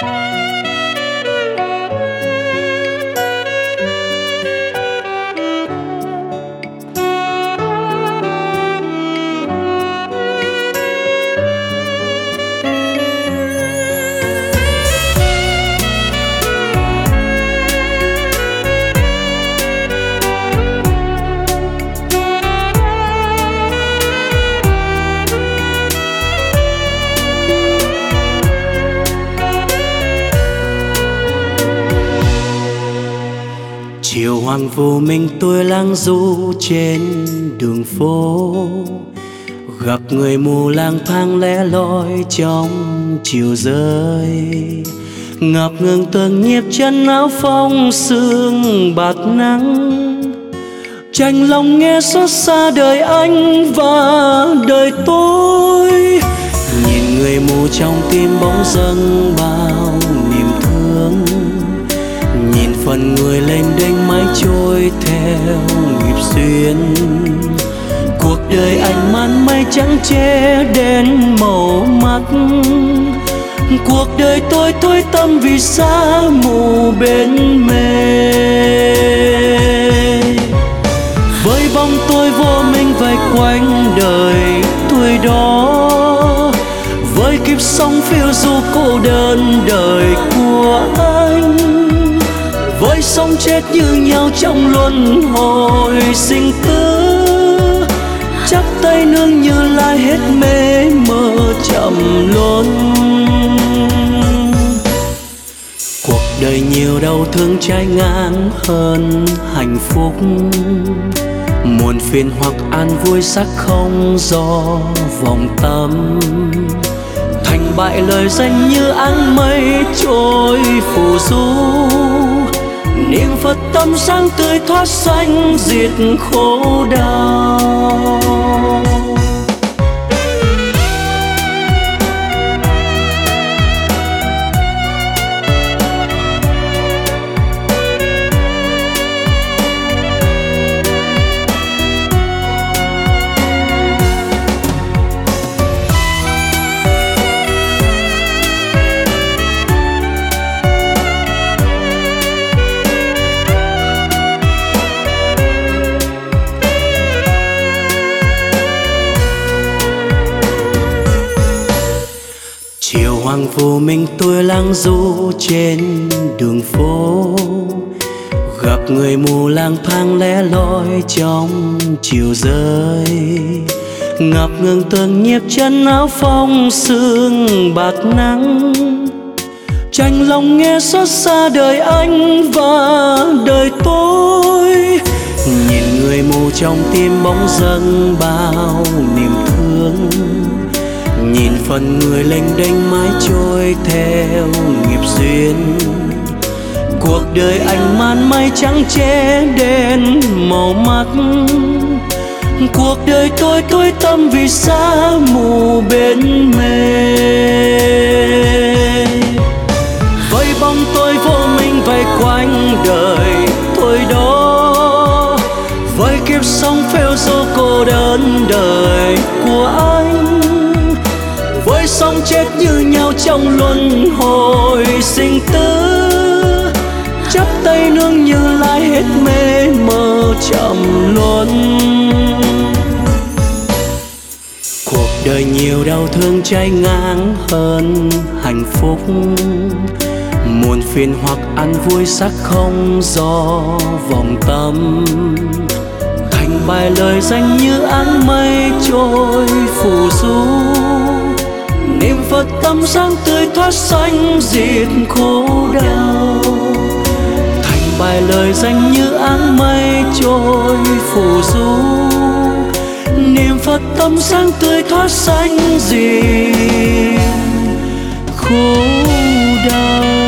Chiều hoàng vu mình tôi lang du trên đường phố, gặp người mù lang thang lẻ loi trong chiều rơi. Ngập ngừng từng nhịp chân áo phong sương bạt nắng, chạnh lòng nghe xót xa đời anh và đời tôi. Nhìn người mù trong tim bỗng dâng bao niềm thương, nhìn phần người lênh đênh mãi trôi theo nhịp duyên. Cuộc đời anh màn mây trắng che đen màu mắt, cuộc đời tôi tối tăm vì xa mù bên mê. Với bóng tôi vô minh vây quanh đời tôi đó, với kiếp sống phiêu du cô đơn đời của anh, với sống chết như nhau trong luân hồi sinh tử. Chắp tay nương Như Lai hết mê mơ trầm luân. Cuộc đời nhiều đau thương trái ngang hơn hạnh phúc, muộn phiền hoặc an vui sắc không do vòng tâm. Thành bại lời danh như áng mây trôi phù du, niệm Phật tâm sáng tươi thoát sanh diệt khổ đau. Chiều hoàng vu mình tôi lang du trên đường phố, gặp người mù lang thang lẻ loi trong chiều rơi. Ngập ngừng từng nhịp chân áo phong sương bạt nắng, chạnh lòng nghe xót xa đời anh và đời tôi. Nhìn người mù trong tim bỗng dâng bao niềm thương, nhìn phần người lênh đênh mãi trôi theo nghiệp duyên. Cuộc đời anh màn mây trắng che đen màu mắt, cuộc đời tôi tối tăm vì xa mù bên mê. Với bóng tôi vô minh vây quanh đời tôi đó, với kiếp sống phêu du cô đơn đời của anh, với sống chết như nhau trong luân hồi sinh tử. Chắp tay nương Như Lai hết mê mơ trầm luân. Cuộc đời nhiều đau thương trái ngang hơn hạnh phúc, muộn phiền hoặc an vui sắc không do vòng tâm. Thành bài lời danh như áng mây trôi phù du, niệm Phật tâm sáng tươi thoát sanh diệt khổ đau. Thành bài lời danh như áng mây trôi phù du, niệm Phật tâm sáng tươi thoát sanh diệt khổ đau.